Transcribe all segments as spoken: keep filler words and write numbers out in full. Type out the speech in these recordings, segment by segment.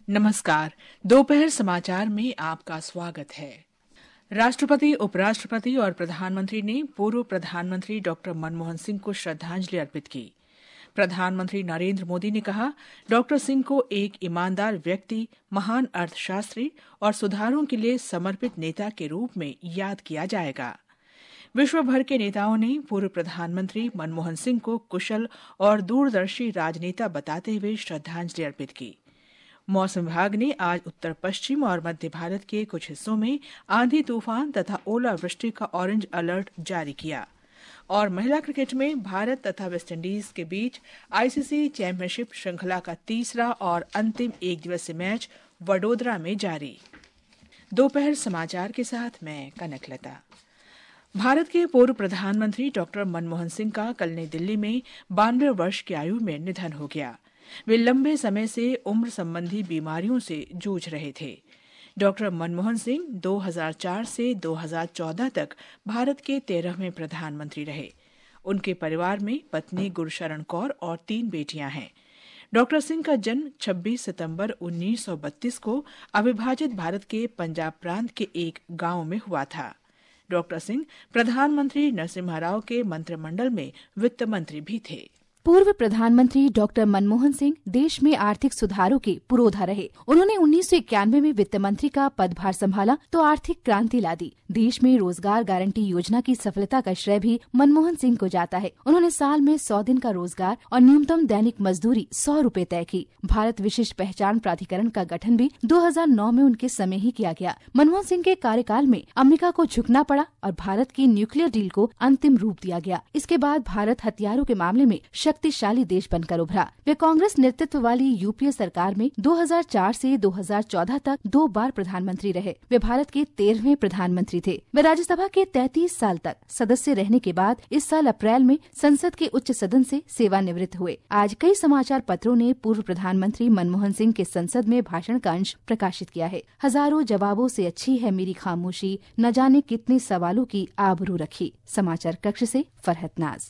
नमस्कार। दोपहर समाचार में आपका स्वागत है। राष्ट्रपति, उपराष्ट्रपति और प्रधानमंत्री ने पूर्व प्रधानमंत्री डॉक्टर मनमोहन सिंह को श्रद्धांजलि अर्पित की। प्रधानमंत्री नरेंद्र मोदी ने कहा, डॉक्टर सिंह को एक ईमानदार व्यक्ति, महान अर्थशास्त्री और सुधारों के लिए समर्पित नेता के रूप में याद किया जाएगा। विश्व भर के नेताओं ने पूर्व प्रधानमंत्री मनमोहन सिंह को कुशल और दूरदर्शी राजनेता बताते हुए श्रद्धांजलि अर्पित की। मौसम विभाग ने आज उत्तर पश्चिम और मध्य भारत के कुछ हिस्सों में आंधी तूफान तथा ओलावृष्टि का ऑरेंज अलर्ट जारी किया। और महिला क्रिकेट में भारत तथा वेस्टइंडीज के बीच आईसीसी चैंपियनशिप श्रृंखला का तीसरा और अंतिम एक दिवसीय मैच वडोदरा में जारी। दोपहर समाचार के साथ मैं कनकलता। भारत के पूर्व प्रधानमंत्री डॉक्टर मनमोहन सिंह का कल नई दिल्ली में बानवे वर्ष की आयु में निधन हो गया। वे लंबे समय से उम्र संबंधी बीमारियों से जूझ रहे थे। डॉक्टर मनमोहन सिंह दो हज़ार चार से दो हज़ार चौदह तक भारत के तेरहवें प्रधानमंत्री रहे। उनके परिवार में पत्नी गुरशरण कौर और तीन बेटियां हैं। डॉक्टर सिंह का जन्म छब्बीस सितंबर उन्नीस सौ बत्तीस को अविभाजित भारत के पंजाब प्रांत के एक गांव में हुआ था। डॉक्टर सिंह प्रधानमंत्री नरसिम्हा राव के मंत्रिमंडल में वित्त मंत्री भी थे। पूर्व प्रधानमंत्री डॉक्टर मनमोहन सिंह देश में आर्थिक सुधारों के पुरोधा रहे। उन्होंने उन्नीस सौ इक्यानवे में वित्त मंत्री का पदभार संभाला तो आर्थिक क्रांति ला दी। देश में रोजगार गारंटी योजना की सफलता का श्रेय भी मनमोहन सिंह को जाता है। उन्होंने साल में सौ दिन का रोजगार और न्यूनतम दैनिक मजदूरी सौ रूपए तय की। भारत विशिष्ट पहचान प्राधिकरण का गठन भी दो हज़ार नौ में उनके समय ही किया गया। मनमोहन सिंह के कार्यकाल में अमेरिका को झुकना पड़ा और भारत की न्यूक्लियर डील को अंतिम रूप दिया गया। इसके बाद भारत हथियारों के मामले में शक्तिशाली देश बनकर उभरा। वे कांग्रेस नेतृत्व वाली यूपीए सरकार में दो हज़ार चार से दो हज़ार चौदह तक दो बार प्रधानमंत्री रहे। वे भारत के तेरहवें प्रधानमंत्री थे। वे राज्यसभा के तैंतीस साल तक सदस्य रहने के बाद इस साल अप्रैल में संसद के उच्च सदन से सेवानिवृत्त हुए। आज कई समाचार पत्रों ने पूर्व प्रधानमंत्री मनमोहन सिंह के संसद में भाषण का अंश प्रकाशित किया है। हजारों जवाबों से अच्छी है मेरी खामोशी, न जाने कितने सवालों की आबरू रखी। समाचार कक्ष से फरहत नाज।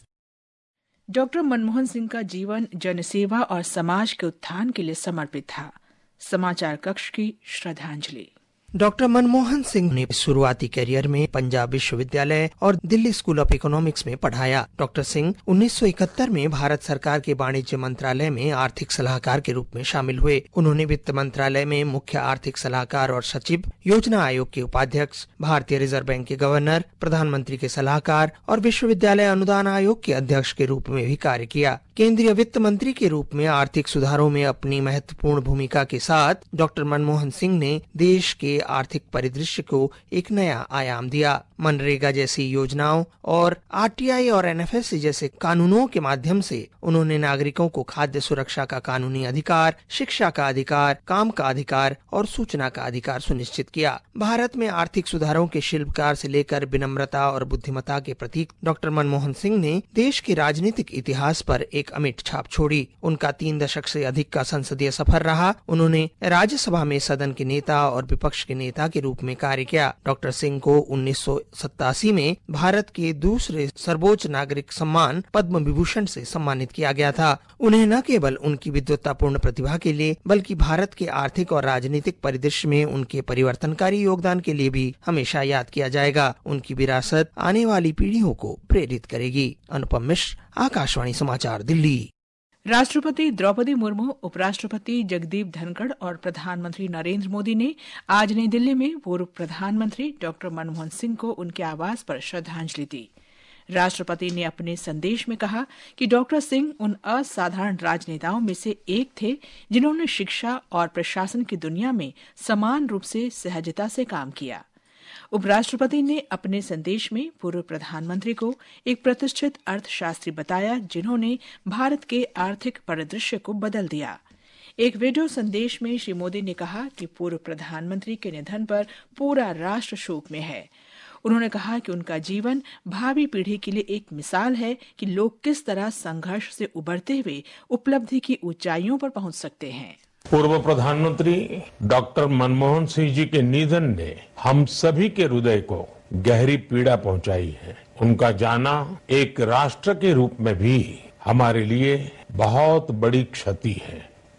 डॉक्टर मनमोहन सिंह का जीवन जनसेवा और समाज के उत्थान के लिए समर्पित था। समाचार कक्ष की श्रद्धांजलि। डॉक्टर मनमोहन सिंह ने शुरुआती करियर में पंजाब विश्वविद्यालय और दिल्ली स्कूल ऑफ इकोनॉमिक्स में पढ़ाया। डॉक्टर सिंह उन्नीस सौ इकहत्तर में भारत सरकार के वाणिज्य मंत्रालय में आर्थिक सलाहकार के रूप में शामिल हुए। उन्होंने वित्त मंत्रालय में मुख्य आर्थिक सलाहकार और सचिव, योजना आयोग के उपाध्यक्ष, भारतीय रिजर्व बैंक के गवर्नर, प्रधानमंत्री के सलाहकार और विश्वविद्यालय अनुदान आयोग के अध्यक्ष के रूप में भी कार्य किया। केंद्रीय वित्त मंत्री के रूप में आर्थिक सुधारों में अपनी महत्वपूर्ण भूमिका के साथ डॉक्टर मनमोहन सिंह ने देश के आर्थिक परिदृश्य को एक नया आयाम दिया। मनरेगा जैसी योजनाओं और आरटीआई और एनएफएससी जैसे कानूनों के माध्यम से उन्होंने नागरिकों को खाद्य सुरक्षा का कानूनी अधिकार, शिक्षा का अधिकार, काम का अधिकार और सूचना का अधिकार सुनिश्चित किया। भारत में आर्थिक सुधारों के शिल्पकार से लेकर विनम्रता और बुद्धिमत्ता के प्रतीक डॉक्टर मनमोहन सिंह ने देश के राजनीतिक इतिहास पर एक अमिट छाप छोड़ी। उनका तीन दशक से अधिक का संसदीय सफर रहा। उन्होंने राज्यसभा में सदन के नेता और विपक्ष के नेता के रूप में कार्य किया। डॉक्टर सिंह को उन्नीस सौ सत्तासी में भारत के दूसरे सर्वोच्च नागरिक सम्मान पद्म विभूषण से सम्मानित किया गया था। उन्हें न केवल उनकी विद्वत्तापूर्ण प्रतिभा के लिए बल्कि भारत के आर्थिक और राजनीतिक परिदृश्य में उनके परिवर्तनकारी योगदान के लिए भी हमेशा याद किया जाएगा। उनकी विरासत आने वाली पीढ़ियों को प्रेरित करेगी। अनुपम मिश्र, आकाशवाणी समाचार, दिल्ली। राष्ट्रपति द्रौपदी मुर्मू, उपराष्ट्रपति जगदीप धनखड़ और प्रधानमंत्री नरेंद्र मोदी ने आज नई दिल्ली में पूर्व प्रधानमंत्री डॉक्टर मनमोहन सिंह को उनके आवास पर श्रद्धांजलि दी। राष्ट्रपति ने अपने संदेश में कहा कि डॉक्टर सिंह उन असाधारण राजनेताओं में से एक थे जिन्होंने शिक्षा और प्रशासन की दुनिया में समान रूप से सहजता से काम किया। उपराष्ट्रपति ने अपने संदेश में पूर्व प्रधानमंत्री को एक प्रतिष्ठित अर्थशास्त्री बताया जिन्होंने भारत के आर्थिक परिदृश्य को बदल दिया। एक वीडियो संदेश में श्री मोदी ने कहा कि पूर्व प्रधानमंत्री के निधन पर पूरा राष्ट्र शोक में है। उन्होंने कहा कि उनका जीवन भावी पीढ़ी के लिए एक मिसाल है कि लोग किस तरह संघर्ष से उबरते हुए उपलब्धि की ऊंचाइयों पर पहुंच सकते हैं। पूर्व प्रधानमंत्री डॉक्टर मनमोहन सिंह जी के निधन ने हम सभी के हृदय को गहरी पीड़ा पहुंचाई है। उनका जाना एक राष्ट्र के रूप में भी हमारे लिए बहुत बड़ी क्षति है।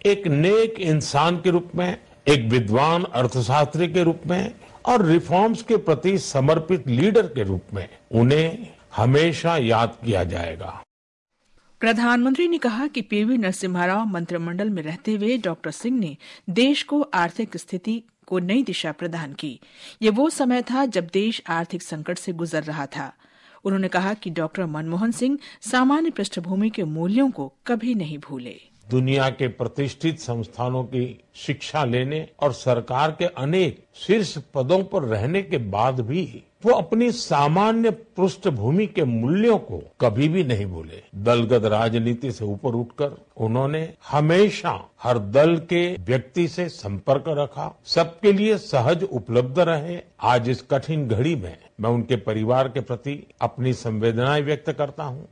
एक नेक इंसान के रूप में, एक विद्वान अर्थशास्त्री के रूप में और रिफॉर्म्स के प्रति समर्पित लीडर के रूप में उन्हें हमेशा याद किया जाएगा। प्रधानमंत्री ने कहा कि पीवी नरसिम्हा राव मंत्रिमंडल में रहते हुए डॉक्टर सिंह ने देश को आर्थिक स्थिति को नई दिशा प्रदान की। ये वो समय था जब देश आर्थिक संकट से गुजर रहा था। उन्होंने कहा कि डॉक्टर मनमोहन सिंह सामान्य पृष्ठभूमि के मूल्यों को कभी नहीं भूले। दुनिया के प्रतिष्ठित संस्थानों की शिक्षा लेने और सरकार के अनेक शीर्ष पदों पर रहने के बाद भी वो अपनी सामान्य पृष्ठभूमि के मूल्यों को कभी भी नहीं भूले। दलगत राजनीति से ऊपर उठकर उन्होंने हमेशा हर दल के व्यक्ति से संपर्क रखा, सबके लिए सहज उपलब्ध रहे। आज इस कठिन घड़ी में मैं उनके परिवार के प्रति अपनी संवेदनाएं व्यक्त करता हूँ।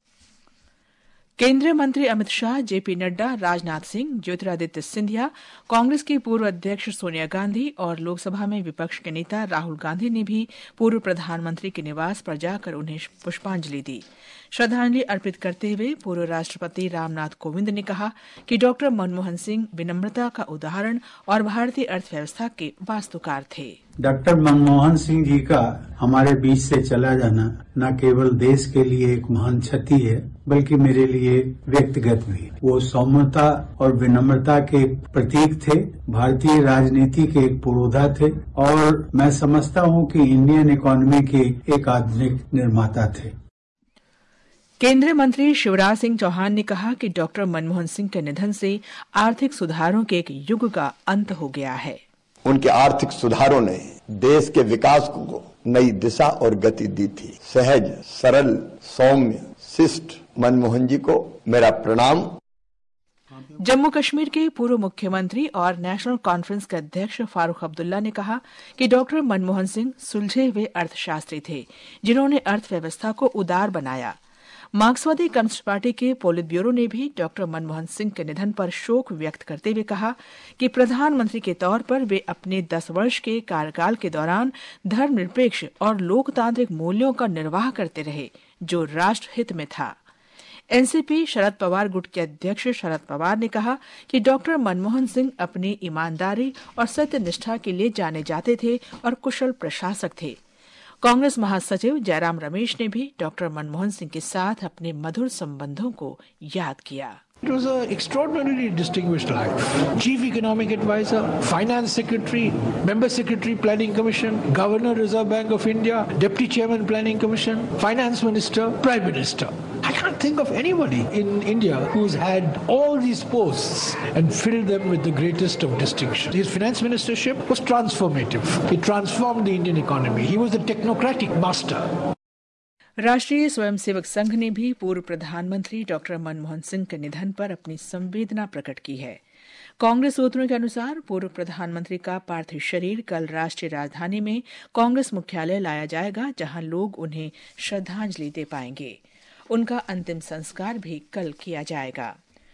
केंद्रीय मंत्री अमित शाह, जेपी नड्डा, राजनाथ सिंह, ज्योतिरादित्य सिंधिया, कांग्रेस की पूर्व अध्यक्ष सोनिया गांधी और लोकसभा में विपक्ष के नेता राहुल गांधी ने भी पूर्व प्रधानमंत्री के निवास पर जाकर उन्हें पुष्पांजलि दी। श्रद्धांजलि अर्पित करते हुए पूर्व राष्ट्रपति रामनाथ कोविंद ने कहा कि डॉक्टर मनमोहन सिंह विनम्रता का उदाहरण और भारतीय अर्थव्यवस्था के वास्तुकार थे। डॉक्टर मनमोहन सिंह जी का हमारे बीच से चला जाना न केवल देश के लिए एक महान क्षति है, बल्कि मेरे लिए व्यक्तिगत भी। वो सौम्यता और विनम्रता के प्रतीक थे, भारतीय राजनीति के एक पुरोधा थे और मैं समझता हूँ कि इंडियन इकोनॉमी के एक आधुनिक निर्माता थे। केंद्रीय मंत्री शिवराज सिंह चौहान ने कहा कि डॉक्टर मनमोहन सिंह के निधन से आर्थिक सुधारों के एक युग का अंत हो गया है। उनके आर्थिक सुधारों ने देश के विकास को नई दिशा और गति दी थी। सहज, सरल, सौम्य, शिष्ट मनमोहन जी को मेरा प्रणाम। जम्मू कश्मीर के पूर्व मुख्यमंत्री और नेशनल कॉन्फ्रेंस के अध्यक्ष फारूक अब्दुल्ला ने कहा कि डॉक्टर मनमोहन सिंह सुलझे हुए अर्थशास्त्री थे, जिन्होंने अर्थव्यवस्था को उदार बनाया। मार्क्सवादी कम्युनिस्ट पार्टी के पोलित ब्यूरो ने भी डॉक्टर मनमोहन सिंह के निधन पर शोक व्यक्त करते हुए कहा कि प्रधानमंत्री के तौर पर वे अपने दस वर्ष के कार्यकाल के दौरान धर्मनिरपेक्ष और लोकतांत्रिक मूल्यों का निर्वाह करते रहे, जो राष्ट्र हित में था। एनसीपी शरद पवार गुट के अध्यक्ष शरद पवार ने कहा कि डॉक्टर मनमोहन सिंह अपनी ईमानदारी और सत्यनिष्ठा के लिए जाने जाते थे और कुशल प्रशासक थे। कांग्रेस महासचिव जयराम रमेश ने भी डॉक्टर मनमोहन सिंह के साथ अपने मधुर संबंधों को याद किया। It was an extraordinarily distinguished life. Chief Economic Advisor, Finance Secretary, Member Secretary Planning Commission, Governor Reserve Bank of India, Deputy Chairman Planning Commission, Finance Minister, Prime Minister. I can't think of anybody in India who's had all these posts and filled them with the greatest of distinction. His finance ministership was transformative. It transformed the Indian economy. He was a technocratic master. राष्ट्रीय स्वयंसेवक संघ ने भी पूर्व प्रधानमंत्री doctor Manmohan Singh के निधन पर अपनी संवेदना प्रकट की है। कांग्रेस सूत्रों के अनुसार पूर्व प्रधानमंत्री का पार्थिव शरीर कल राष्ट्रीय राजधानी में कांग्रेस मुख्यालय लाया जाएगा, जहां लोग उन्हें श्रद्धांजलि दे पाएंगे। उनका अंतिम संस्कार भी कल किया जाएगा।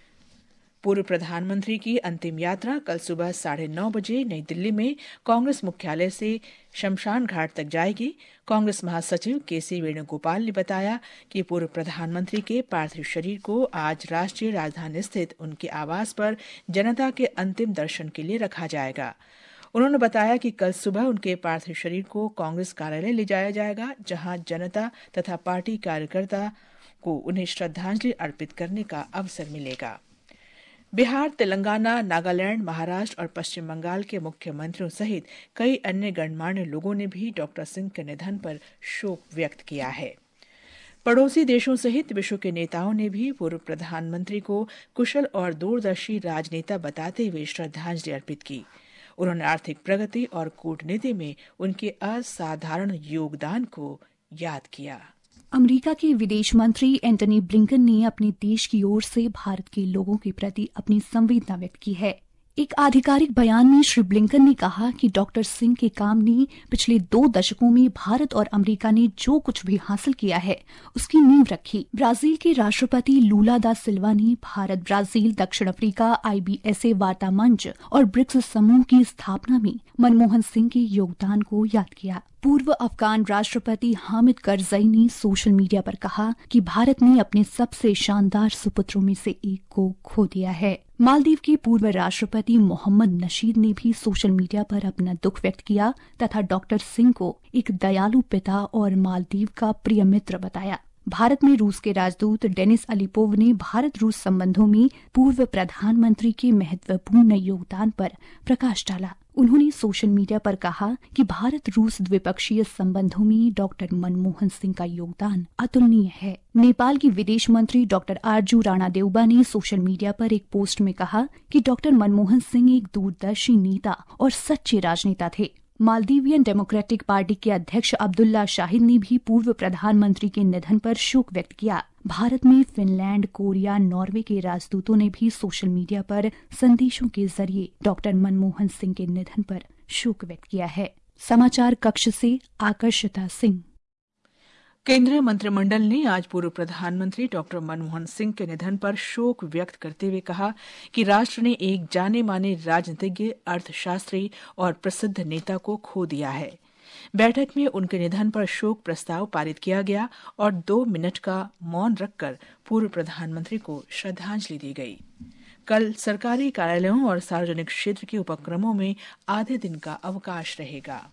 पूर्व प्रधानमंत्री की अंतिम यात्रा कल सुबह साढ़े नौ बजे नई दिल्ली में कांग्रेस मुख्यालय से शमशान घाट तक जाएगी। कांग्रेस महासचिव के सी वेणुगोपाल ने बताया कि पूर्व प्रधानमंत्री के पार्थिव शरीर को आज राष्ट्रीय राजधानी स्थित उनके आवास पर जनता के अंतिम दर्शन के लिए रखा जाएगा। उन्होंने बताया कि कल सुबह उनके पार्थिव शरीर को कांग्रेस कार्यालय ले जाया जाएगा, जहां जनता तथा पार्टी कार्यकर्ता को उन्हें श्रद्धांजलि अर्पित करने का अवसर मिलेगा। बिहार, तेलंगाना, नागालैंड, महाराष्ट्र और पश्चिम बंगाल के मुख्यमंत्रियों सहित कई अन्य गणमान्य लोगों ने भी डॉक्टर सिंह के निधन पर शोक व्यक्त किया है। पड़ोसी देशों सहित विश्व के नेताओं ने भी पूर्व प्रधानमंत्री को कुशल और दूरदर्शी राजनेता बताते हुए श्रद्धांजलि अर्पित की। उन्होंने आर्थिक प्रगति और कूटनीति में उनके असाधारण योगदान को याद किया। अमेरिका के विदेश मंत्री एंटनी ब्लिंकन ने अपने देश की ओर से भारत के लोगों के प्रति अपनी संवेदना व्यक्त की है। एक आधिकारिक बयान में श्री ब्लिंकन ने कहा कि डॉक्टर सिंह के काम ने पिछले दो दशकों में भारत और अमेरिका ने जो कुछ भी हासिल किया है उसकी नींव रखी। ब्राजील के राष्ट्रपति लूला दा सिल्वा ने भारत, ब्राजील, दक्षिण अफ्रीका, आईबीएसए वार्ता मंच और ब्रिक्स समूह की स्थापना में मनमोहन सिंह के योगदान को याद किया। पूर्व अफगान राष्ट्रपति हामिद करजई ने सोशल मीडिया पर कहा कि भारत ने अपने सबसे शानदार सुपुत्रों में से एक को खो दिया है। मालदीव के पूर्व राष्ट्रपति मोहम्मद नशीद ने भी सोशल मीडिया पर अपना दुख व्यक्त किया तथा डॉक्टर सिंह को एक दयालु पिता और मालदीव का प्रिय मित्र बताया। भारत में रूस के राजदूत डेनिस अलीपोव ने भारत रूस संबंधों में पूर्व प्रधानमंत्री के महत्वपूर्ण योगदान पर प्रकाश डाला। उन्होंने सोशल मीडिया पर कहा कि भारत रूस द्विपक्षीय संबंधों में डॉक्टर मनमोहन सिंह का योगदान अतुलनीय है। नेपाल की विदेश मंत्री डॉक्टर आरजू राणा देउबा ने सोशल मीडिया पर एक पोस्ट में कहा कि डॉक्टर मनमोहन सिंह एक दूरदर्शी नेता और सच्चे राजनेता थे। मालदीवियन डेमोक्रेटिक पार्टी के अध्यक्ष अब्दुल्ला शाहिद ने भी पूर्व प्रधानमंत्री के निधन पर शोक व्यक्त किया। भारत में फिनलैंड, कोरिया, नॉर्वे के राजदूतों ने भी सोशल मीडिया पर संदेशों के जरिए डॉक्टर मनमोहन सिंह के निधन पर शोक व्यक्त किया है। समाचार कक्ष से आकर्षिता सिंह। केंद्रीय मंत्रिमंडल ने आज पूर्व प्रधानमंत्री डॉक्टर मनमोहन सिंह के निधन पर शोक व्यक्त करते हुए कहा कि राष्ट्र ने एक जाने माने राजनीतिज्ञ, अर्थशास्त्री और प्रसिद्ध नेता को खो दिया है। बैठक में उनके निधन पर शोक प्रस्ताव पारित किया गया और दो मिनट का मौन रखकर पूर्व प्रधानमंत्री को श्रद्धांजलि दी गई। कल सरकारी कार्यालयों और सार्वजनिक क्षेत्र के उपक्रमों में आधे दिन का अवकाश रहेगा।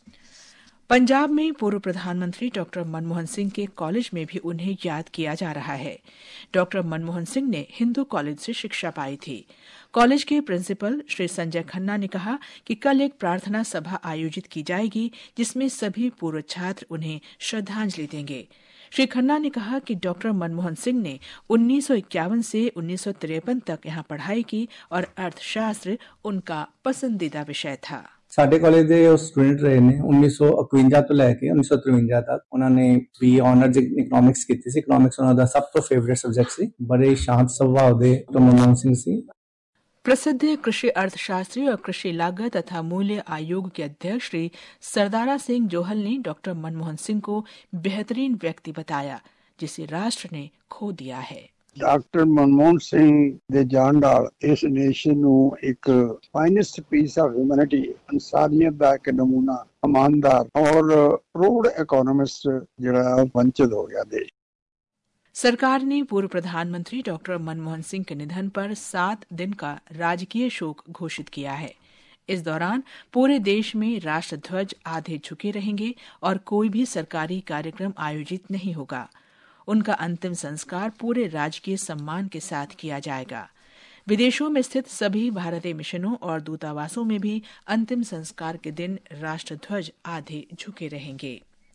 पंजाब में पूर्व प्रधानमंत्री डॉक्टर मनमोहन सिंह के कॉलेज में भी उन्हें याद किया जा रहा है। डॉक्टर मनमोहन सिंह ने हिंदू कॉलेज से शिक्षा पाई थी। कॉलेज के प्रिंसिपल श्री संजय खन्ना ने कहा कि कल एक प्रार्थना सभा आयोजित की जाएगी जिसमें सभी पूर्व छात्र उन्हें श्रद्धांजलि देंगे। श्री खन्ना ने कहा कि डॉक्टर मनमोहन सिंह ने उन्नीस सौ इक्यावन से उन्नीस सौ तिरपन तक यहाँ पढ़ाई की और अर्थशास्त्र उनका पसंदीदा विषय था। ਸਾਡੇ ਕਾਲਜ ਦੇ ਉਹ ਸਟੂਡੈਂਟ ਰਹੇ ਨੇ उन्नीस सौ इक्यावन ਤੋਂ ਲੈ ਕੇ उन्नीस सौ तिरपन ਤੱਕ। ਉਹਨਾਂ ਨੇ ਵੀ ਆਨਰਜ਼ ਇਕਨੋਮਿਕਸ ਕੀਤੀ ਸੀ। ਇਕਨੋਮਿਕਸ ਉਹਨਾਂ ਦਾ ਸਭ ਤੋਂ ਫੇਵਰਿਟ ਸਬਜੈਕਟ ਸੀ। ਬੜੇ ਸ਼ਾਂਤ ਸੁਭਾਅ ਦੇ मनमोहन सिंह ਸੀ। प्रसिद्ध कृषि अर्थशास्त्री और कृषि लागत तथा मूल्य आयोग के अध्यक्ष श्री सरदारा सिंह जोहल ने डॉक्टर मनमोहन सिंह को बेहतरीन व्यक्ति बताया जिसे राष्ट्र ने खो दिया है। डॉक्टर मनमोहन सिंह ਦੇ ਜਾਣ ਨਾਲ ਇਸ ਨੇਸ਼ਨ ਨੂੰ ਇੱਕ ਫਾਈਨੈਸਟ ਪੀਸ ਆਫ ਹਿਊਮੈਨਿਟੀ, ਇਨਸਾਨੀਅਤ ਦਾ ਇੱਕ ਨਮੂਨਾ, ਇਮਾਨਦਾਰ और प्रूड इकोनॉमिस्ट ਜਿਹੜਾ वंचित हो गया देश। सरकार ने पूर्व प्रधानमंत्री डॉक्टर मनमोहन सिंह के निधन पर सात दिन का राजकीय शोक घोषित किया है। इस दौरान पूरे देश में राष्ट्र ध्वज आधे झुके रहेंगे और कोई भी सरकारी कार्यक्रम आयोजित नहीं होगा। उनका अंतिम संस्कार पूरे राजकीय सम्मान के साथ किया जाएगा। विदेशों में स्थित सभी भारतीय मिशनों और दूतावासों में भी अंतिम संस्कार के दिन राष्ट्रध्वज आधे झुके रहेंगे।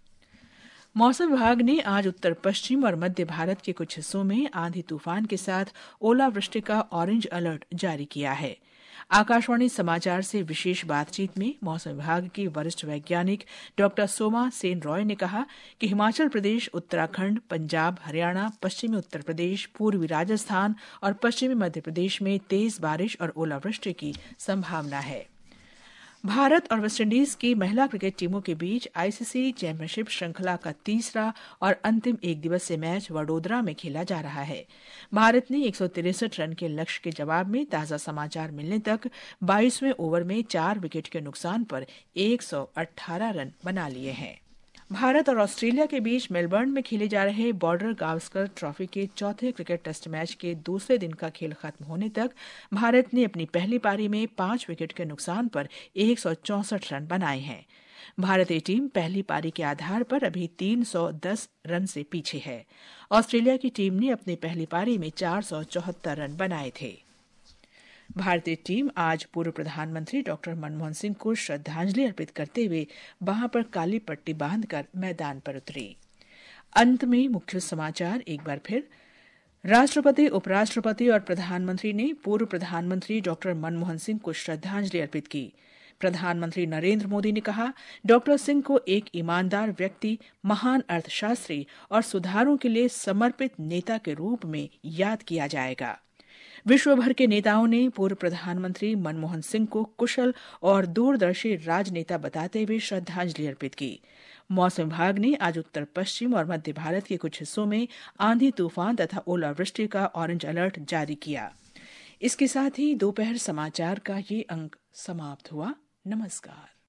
मौसम विभाग ने आज उत्तर पश्चिम और मध्य भारत के कुछ हिस्सों में आंधी तूफान के साथ ओलावृष्टि का ऑरेंज अलर्ट जारी किया है। आकाशवाणी समाचार से विशेष बातचीत में मौसम विभाग के वरिष्ठ वैज्ञानिक डॉक्टर सोमा सेन रॉय ने कहा कि हिमाचल प्रदेश, उत्तराखंड, पंजाब, हरियाणा, पश्चिमी उत्तर प्रदेश, पूर्वी राजस्थान और पश्चिमी मध्य प्रदेश में तेज बारिश और ओलावृष्टि की संभावना है। भारत और वेस्टइंडीज की महिला क्रिकेट टीमों के बीच आईसीसी चैंपियनशिप श्रृंखला का तीसरा और अंतिम एक दिवसीय मैच वडोदरा में खेला जा रहा है। भारत ने एक सौ तिरसठ रन के लक्ष्य के जवाब में ताजा समाचार मिलने तक बाईसवें ओवर में चार विकेट के नुकसान पर एक सौ अठारह रन बना लिए हैं। भारत और ऑस्ट्रेलिया के बीच मेलबर्न में खेले जा रहे बॉर्डर गावस्कर ट्रॉफी के चौथे क्रिकेट टेस्ट मैच के दूसरे दिन का खेल खत्म होने तक भारत ने अपनी पहली पारी में पांच विकेट के नुकसान पर एक सौ चौसठ रन बनाए हैं। भारतीय टीम पहली पारी के आधार पर अभी तीन सौ दस रन से पीछे है। ऑस्ट्रेलिया की टीम ने अपनी पहली पारी में चार सौ चौहत्तर रन बनाए थे। भारतीय टीम आज पूर्व प्रधानमंत्री डॉक्टर मनमोहन सिंह को श्रद्धांजलि अर्पित करते हुए वहां पर काली पट्टी बांधकर मैदान पर उतरी। अंत में मुख्य समाचार एक बार फिर। राष्ट्रपति, उपराष्ट्रपति और प्रधानमंत्री ने पूर्व प्रधानमंत्री डॉक्टर मनमोहन सिंह को श्रद्धांजलि अर्पित की। प्रधानमंत्री नरेंद्र मोदी ने कहा, डॉक्टर सिंह को एक ईमानदार व्यक्ति, महान अर्थशास्त्री और सुधारों के लिए समर्पित नेता के रूप में याद किया जाएगा। विश्व भर के नेताओं ने पूर्व प्रधानमंत्री मनमोहन सिंह को कुशल और दूरदर्शी राजनेता बताते हुए श्रद्धांजलि अर्पित की। मौसम विभाग ने आज उत्तर पश्चिम और मध्य भारत के कुछ हिस्सों में आंधी तूफान तथा ओलावृष्टि का ऑरेंज अलर्ट जारी किया। इसके साथ ही दोपहर समाचार का ये अंक समाप्त हुआ। नमस्कार।